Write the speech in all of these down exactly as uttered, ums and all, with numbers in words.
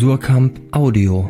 Surkamp Audio.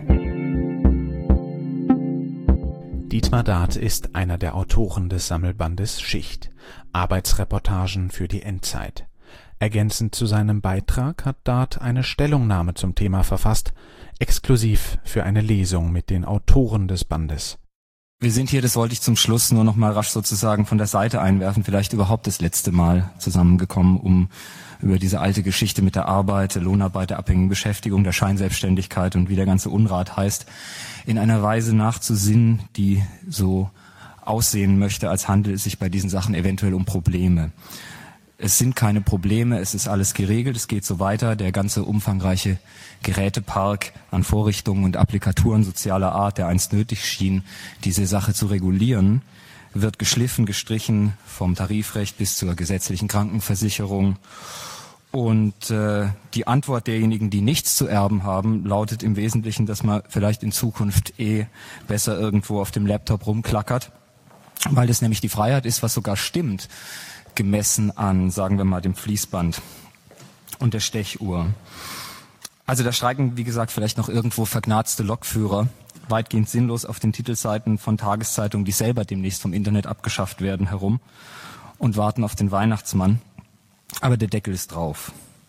Dietmar Dart ist einer der Autoren des Sammelbandes Schicht, Arbeitsreportagen für die Endzeit. Ergänzend zu seinem Beitrag hat Dart eine Stellungnahme zum Thema verfasst, exklusiv für eine Lesung mit den Autoren des Bandes. Wir sind hier, das wollte ich zum Schluss nur noch mal rasch sozusagen von der Seite einwerfen, vielleicht überhaupt das letzte Mal zusammengekommen, um über diese alte Geschichte mit der Arbeit, der Lohnarbeit, der abhängigen Beschäftigung, der Scheinselbstständigkeit und wie der ganze Unrat heißt, in einer Weise nachzusinnen, die so aussehen möchte, als handelt es sich bei diesen Sachen eventuell um Probleme. Es sind keine Probleme, es ist alles geregelt, es geht so weiter. Der ganze umfangreiche Gerätepark an Vorrichtungen und Applikaturen sozialer Art, der einst nötig schien, diese Sache zu regulieren, wird geschliffen, gestrichen vom Tarifrecht bis zur gesetzlichen Krankenversicherung. Und äh, die Antwort derjenigen, die nichts zu erben haben, lautet im Wesentlichen, dass man vielleicht in Zukunft eh besser irgendwo auf dem Laptop rumklackert, weil das nämlich die Freiheit ist, was sogar stimmt, gemessen an, sagen wir mal, dem Fließband und der Stechuhr. Also da streiken, wie gesagt, vielleicht noch irgendwo verknarzte Lokführer, weitgehend sinnlos auf den Titelseiten von Tageszeitungen, die selber demnächst vom Internet abgeschafft werden, herum und warten auf den Weihnachtsmann. Aber der Deckel ist drauf.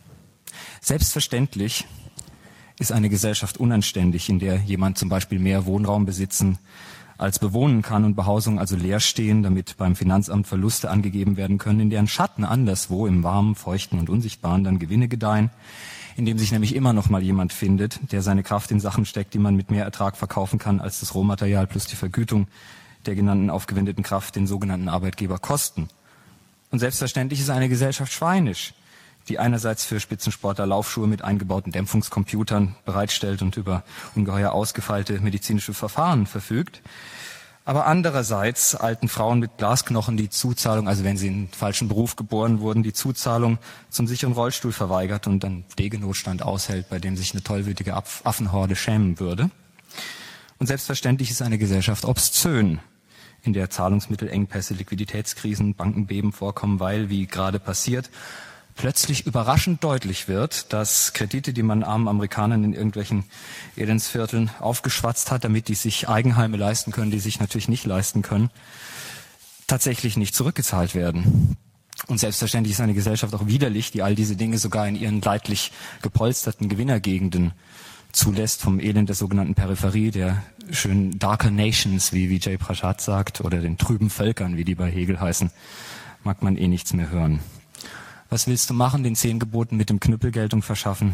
Selbstverständlich ist eine Gesellschaft unanständig, in der jemand zum Beispiel mehr Wohnraum besitzen als bewohnen kann und Behausungen also leer stehen, damit beim Finanzamt Verluste angegeben werden können, in deren Schatten anderswo im Warmen, Feuchten und Unsichtbaren dann Gewinne gedeihen, in dem sich nämlich immer noch mal jemand findet, der seine Kraft in Sachen steckt, die man mit mehr Ertrag verkaufen kann, als das Rohmaterial plus die Vergütung der genannten aufgewendeten Kraft den sogenannten Arbeitgeber kosten. Und selbstverständlich ist eine Gesellschaft schweinisch, die einerseits für Spitzensportler Laufschuhe mit eingebauten Dämpfungscomputern bereitstellt und über ungeheuer ausgefeilte medizinische Verfahren verfügt, aber andererseits alten Frauen mit Glasknochen die Zuzahlung, also wenn sie in einen falschen Beruf geboren wurden, die Zuzahlung zum sicheren Rollstuhl verweigert und dann Pflegenotstand aushält, bei dem sich eine tollwütige Affenhorde schämen würde. Und selbstverständlich ist eine Gesellschaft obszön, in der Zahlungsmittelengpässe, Liquiditätskrisen, Bankenbeben vorkommen, weil, wie gerade passiert, plötzlich überraschend deutlich wird, dass Kredite, die man armen Amerikanern in irgendwelchen Elendsvierteln aufgeschwatzt hat, damit die sich Eigenheime leisten können, die sich natürlich nicht leisten können, tatsächlich nicht zurückgezahlt werden. Und selbstverständlich ist eine Gesellschaft auch widerlich, die all diese Dinge sogar in ihren leidlich gepolsterten Gewinnergegenden zulässt, vom Elend der sogenannten Peripherie, der schönen Darker Nations, wie Vijay Prashad sagt, oder den trüben Völkern, wie die bei Hegel heißen, mag man eh nichts mehr hören. Was willst du machen, den zehn Geboten mit dem Knüppel Geltung verschaffen?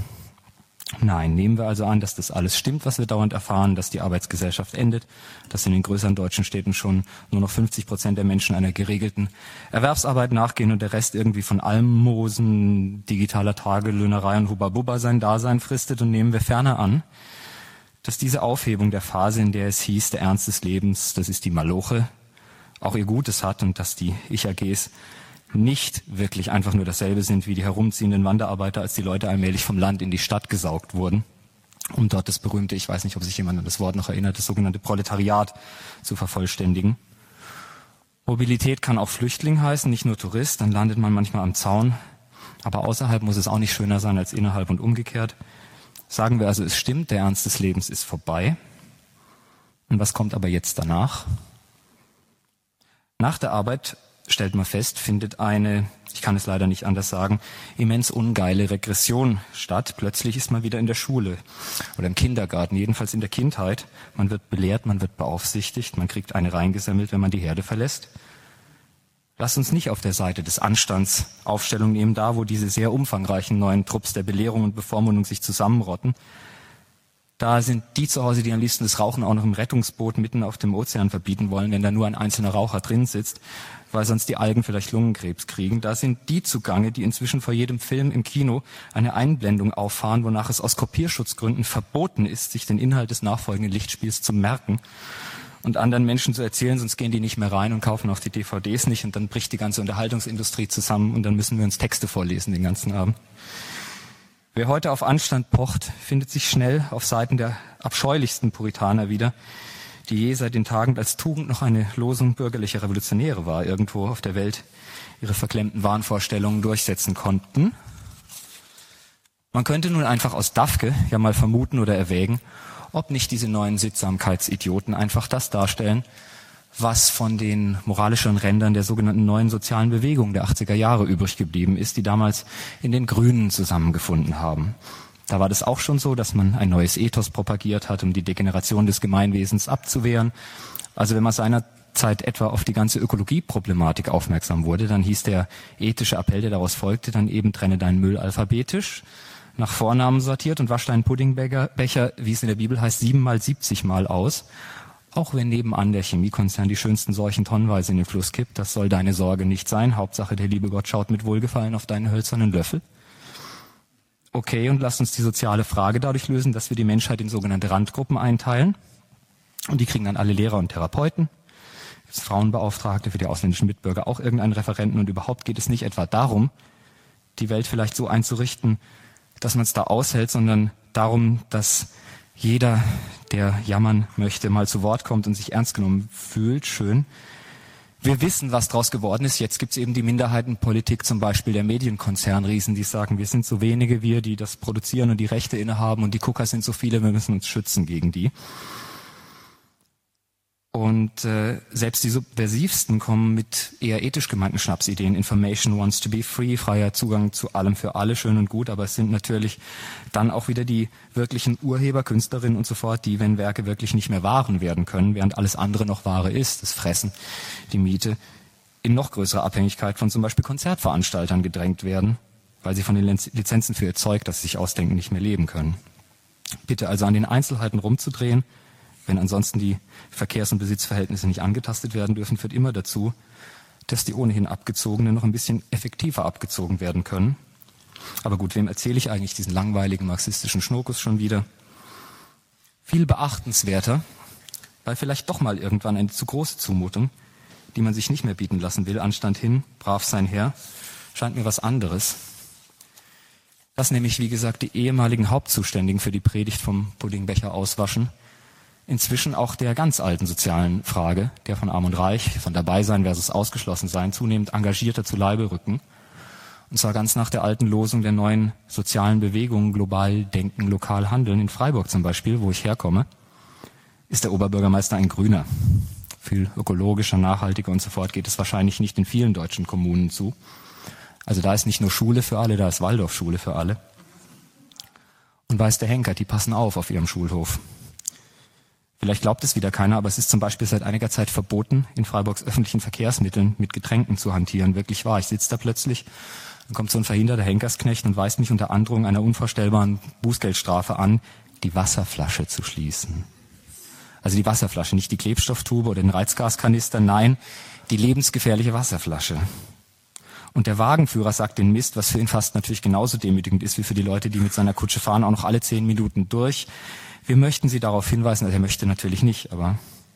Nein, nehmen wir also an, dass das alles stimmt, was wir dauernd erfahren, dass die Arbeitsgesellschaft endet, dass in den größeren deutschen Städten schon nur noch fünfzig Prozent der Menschen einer geregelten Erwerbsarbeit nachgehen und der Rest irgendwie von Almosen, digitaler Tagelöhnerei und Hubba-Bubba sein Dasein fristet. Und nehmen wir ferner an, dass diese Aufhebung der Phase, in der es hieß, der Ernst des Lebens, das ist die Maloche, auch ihr Gutes hat und dass die Ich-A Gs nicht wirklich einfach nur dasselbe sind wie die herumziehenden Wanderarbeiter, als die Leute allmählich vom Land in die Stadt gesaugt wurden, um dort das berühmte, ich weiß nicht, ob sich jemand an das Wort noch erinnert, das sogenannte Proletariat zu vervollständigen. Mobilität kann auch Flüchtling heißen, nicht nur Tourist, dann landet man manchmal am Zaun, aber außerhalb muss es auch nicht schöner sein als innerhalb und umgekehrt. Sagen wir also, es stimmt, der Ernst des Lebens ist vorbei. Und was kommt aber jetzt danach? Nach der Arbeit, stellt man fest, findet eine, ich kann es leider nicht anders sagen, immens ungeile Regression statt. Plötzlich ist man wieder in der Schule oder im Kindergarten, jedenfalls in der Kindheit. Man wird belehrt, man wird beaufsichtigt, man kriegt eine reingesammelt, wenn man die Herde verlässt. Lasst uns nicht auf der Seite des Anstands Aufstellung nehmen, da wo diese sehr umfangreichen neuen Trupps der Belehrung und Bevormundung sich zusammenrotten. Da sind die zu Hause, die am liebsten das Rauchen auch noch im Rettungsboot mitten auf dem Ozean verbieten wollen, wenn da nur ein einzelner Raucher drin sitzt, weil sonst die Algen vielleicht Lungenkrebs kriegen. Da sind die zugange, die inzwischen vor jedem Film im Kino eine Einblendung auffahren, wonach es aus Kopierschutzgründen verboten ist, sich den Inhalt des nachfolgenden Lichtspiels zu merken und anderen Menschen zu erzählen, sonst gehen die nicht mehr rein und kaufen auch die D V Ds nicht und dann bricht die ganze Unterhaltungsindustrie zusammen und dann müssen wir uns Texte vorlesen den ganzen Abend. Wer heute auf Anstand pocht, findet sich schnell auf Seiten der abscheulichsten Puritaner wieder, die je seit den Tagen als Tugend noch eine Losung bürgerlicher Revolutionäre war, irgendwo auf der Welt ihre verklemmten Wahnvorstellungen durchsetzen konnten. Man könnte nun einfach aus Dafke ja mal vermuten oder erwägen, ob nicht diese neuen Sittsamkeitsidioten einfach das darstellen, was von den moralischeren Rändern der sogenannten neuen sozialen Bewegung der achtziger Jahre übrig geblieben ist, die damals in den Grünen zusammengefunden haben. Da war das auch schon so, dass man ein neues Ethos propagiert hat, um die Degeneration des Gemeinwesens abzuwehren. Also wenn man seinerzeit etwa auf die ganze Ökologieproblematik aufmerksam wurde, dann hieß der ethische Appell, der daraus folgte, dann eben: trenne deinen Müll alphabetisch, nach Vornamen sortiert und wasch deinen Puddingbecher, wie es in der Bibel heißt, siebenmal, siebzig Mal aus. Auch wenn nebenan der Chemiekonzern die schönsten Seuchen tonnenweise in den Fluss kippt, das soll deine Sorge nicht sein. Hauptsache, der liebe Gott schaut mit Wohlgefallen auf deinen hölzernen Löffel. Okay, und lasst uns die soziale Frage dadurch lösen, dass wir die Menschheit in sogenannte Randgruppen einteilen. Und die kriegen dann alle Lehrer und Therapeuten, jetzt Frauenbeauftragte, für die ausländischen Mitbürger auch irgendeinen Referenten. Und überhaupt geht es nicht etwa darum, die Welt vielleicht so einzurichten, dass man es da aushält, sondern darum, dass jeder, der jammern möchte, mal zu Wort kommt und sich ernst genommen fühlt. Schön. Wir wissen, was daraus geworden ist. Jetzt gibt es eben die Minderheitenpolitik, zum Beispiel der Medienkonzernriesen, die sagen, wir sind so wenige, wir, die das produzieren und die Rechte innehaben, und die Gucker sind so viele, wir müssen uns schützen gegen die. Und äh, selbst die Subversivsten kommen mit eher ethisch gemeinten Schnapsideen. Information wants to be free, freier Zugang zu allem für alle, schön und gut, aber es sind natürlich dann auch wieder die wirklichen Urheber, Künstlerinnen und so fort, die, wenn Werke wirklich nicht mehr Waren werden können, während alles andere noch Ware ist, das Fressen, die Miete, in noch größere Abhängigkeit von zum Beispiel Konzertveranstaltern gedrängt werden, weil sie von den Lizenzen für ihr Zeug, das sie sich ausdenken, nicht mehr leben können. Bitte also an den Einzelheiten rumzudrehen, wenn ansonsten die Verkehrs- und Besitzverhältnisse nicht angetastet werden dürfen, führt immer dazu, dass die ohnehin Abgezogenen noch ein bisschen effektiver abgezogen werden können. Aber gut, wem erzähle ich eigentlich diesen langweiligen marxistischen Schnokus schon wieder? Viel beachtenswerter, weil vielleicht doch mal irgendwann eine zu große Zumutung, die man sich nicht mehr bieten lassen will, Anstand hin, brav sein her, scheint mir was anderes. Dass nämlich, wie gesagt, die ehemaligen Hauptzuständigen für die Predigt vom Puddingbecher auswaschen, inzwischen auch der ganz alten sozialen Frage, der von Arm und Reich, von Dabeisein versus Ausgeschlossensein, zunehmend engagierter zu Leibe rücken. Und zwar ganz nach der alten Losung der neuen sozialen Bewegung, global denken, lokal handeln. In Freiburg zum Beispiel, wo ich herkomme, ist der Oberbürgermeister ein Grüner. Viel ökologischer, nachhaltiger und so fort geht es wahrscheinlich nicht in vielen deutschen Kommunen zu. Also da ist nicht nur Schule für alle, da ist Waldorfschule für alle. Und weiß der Henker, die passen auf auf ihrem Schulhof. Vielleicht glaubt es wieder keiner, aber es ist zum Beispiel seit einiger Zeit verboten, in Freiburgs öffentlichen Verkehrsmitteln mit Getränken zu hantieren. Wirklich wahr. Ich sitze da plötzlich, dann kommt so ein verhinderter Henkersknecht und weist mich unter Androhung einer unvorstellbaren Bußgeldstrafe an, die Wasserflasche zu schließen. Also die Wasserflasche, nicht die Klebstofftube oder den Reizgaskanister, nein, die lebensgefährliche Wasserflasche. Und der Wagenführer sagt den Mist, was für ihn fast natürlich genauso demütigend ist wie für die Leute, die mit seiner Kutsche fahren, auch noch alle zehn Minuten durch. Wir möchten Sie darauf hinweisen, also er möchte natürlich nicht, aber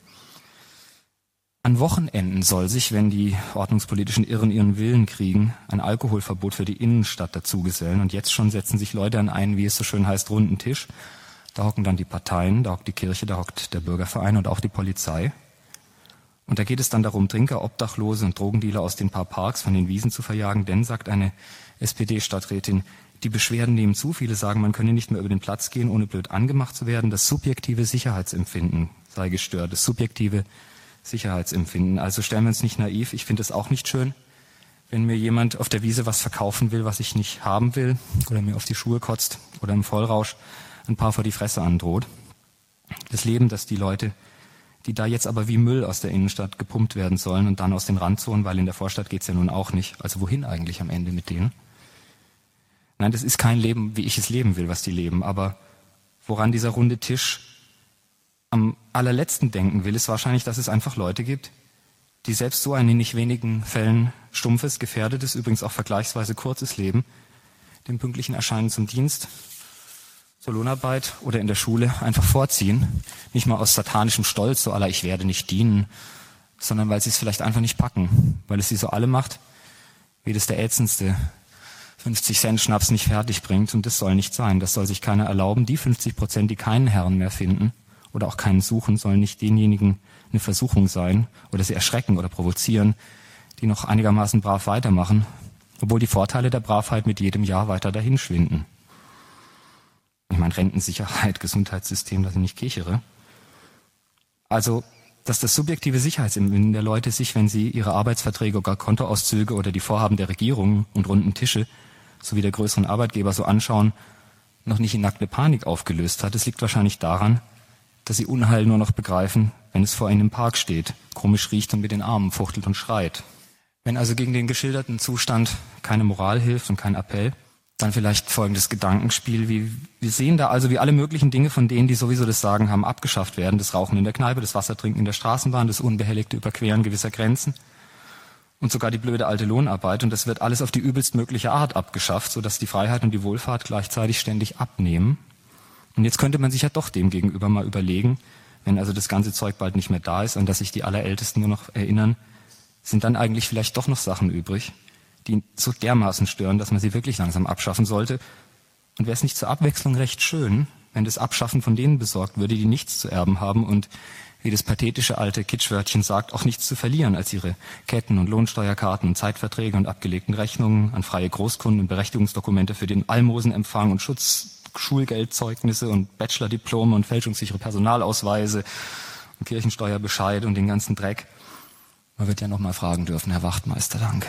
an Wochenenden soll sich, wenn die ordnungspolitischen Irren ihren Willen kriegen, ein Alkoholverbot für die Innenstadt dazugesellen. Und jetzt schon setzen sich Leute an einen, wie es so schön heißt, runden Tisch. Da hocken dann die Parteien, da hockt die Kirche, da hockt der Bürgerverein und auch die Polizei. Und da geht es dann darum, Trinker, Obdachlose und Drogendealer aus den paar Parks von den Wiesen zu verjagen. Denn, sagt eine S P D-Stadträtin, die Beschwerden nehmen zu. Viele sagen, man könne nicht mehr über den Platz gehen, ohne blöd angemacht zu werden. Das subjektive Sicherheitsempfinden sei gestört. Das subjektive Sicherheitsempfinden. Also stellen wir uns nicht naiv. Ich finde es auch nicht schön, wenn mir jemand auf der Wiese was verkaufen will, was ich nicht haben will, oder mir auf die Schuhe kotzt oder im Vollrausch ein paar vor die Fresse androht. Das Leben, das die Leute, die da jetzt aber wie Müll aus der Innenstadt gepumpt werden sollen und dann aus den Randzonen, weil in der Vorstadt geht's ja nun auch nicht. Also wohin eigentlich am Ende mit denen? Nein, das ist kein Leben, wie ich es leben will, was die leben. Aber woran dieser runde Tisch am allerletzten denken will, ist wahrscheinlich, dass es einfach Leute gibt, die selbst so ein in nicht wenigen Fällen stumpfes, gefährdetes, übrigens auch vergleichsweise kurzes Leben, dem pünktlichen Erscheinen zum Dienst, zur Lohnarbeit oder in der Schule einfach vorziehen. Nicht mal aus satanischem Stolz, so aller ich werde nicht dienen, sondern weil sie es vielleicht einfach nicht packen, weil es sie so alle macht, wie das der ätzendste fünfzig Cent Schnaps nicht fertig bringt, und das soll nicht sein. Das soll sich keiner erlauben. Die fünfzig Prozent, die keinen Herrn mehr finden oder auch keinen suchen, sollen nicht denjenigen eine Versuchung sein oder sie erschrecken oder provozieren, die noch einigermaßen brav weitermachen, obwohl die Vorteile der Bravheit mit jedem Jahr weiter dahinschwinden. meine Rentensicherheit, Gesundheitssystem, dass ich nicht kichere. Also, dass das subjektive Sicherheitsempfinden der Leute sich, wenn sie ihre Arbeitsverträge oder Kontoauszüge oder die Vorhaben der Regierung und runden Tische sowie der größeren Arbeitgeber so anschauen, noch nicht in nackte Panik aufgelöst hat. Es liegt wahrscheinlich daran, dass sie Unheil nur noch begreifen, wenn es vor ihnen im Park steht, komisch riecht und mit den Armen fuchtelt und schreit. Wenn also gegen den geschilderten Zustand keine Moral hilft und kein Appell, dann vielleicht folgendes Gedankenspiel, wie wir sehen da also, wie alle möglichen Dinge von denen, die sowieso das Sagen haben, abgeschafft werden. Das Rauchen in der Kneipe, das Wassertrinken in der Straßenbahn, das unbehelligte Überqueren gewisser Grenzen und sogar die blöde alte Lohnarbeit. Und das wird alles auf die übelstmögliche Art abgeschafft, sodass die Freiheit und die Wohlfahrt gleichzeitig ständig abnehmen. Und jetzt könnte man sich ja doch dem gegenüber mal überlegen, wenn also das ganze Zeug bald nicht mehr da ist, an das sich die Allerältesten nur noch erinnern, sind dann eigentlich vielleicht doch noch Sachen übrig, die so dermaßen stören, dass man sie wirklich langsam abschaffen sollte. Und wäre es nicht zur Abwechslung recht schön, wenn das Abschaffen von denen besorgt würde, die nichts zu erben haben und, wie das pathetische alte Kitschwörtchen sagt, auch nichts zu verlieren als ihre Ketten- und Lohnsteuerkarten und Zeitverträge und abgelegten Rechnungen an freie Großkunden und Berechtigungsdokumente für den Almosenempfang und Schutz, Schulgeldzeugnisse und Bachelordiplome und fälschungssichere Personalausweise und Kirchensteuerbescheid und den ganzen Dreck. Man wird ja noch mal fragen dürfen, Herr Wachtmeister, danke.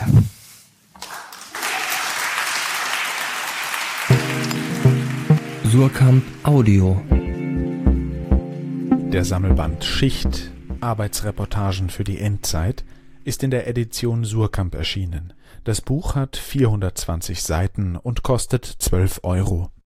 Suhrkamp Audio. Der Sammelband Schicht – Arbeitsreportagen für die Endzeit ist in der Edition Suhrkamp erschienen. Das Buch hat vierhundertzwanzig Seiten und kostet zwölf Euro.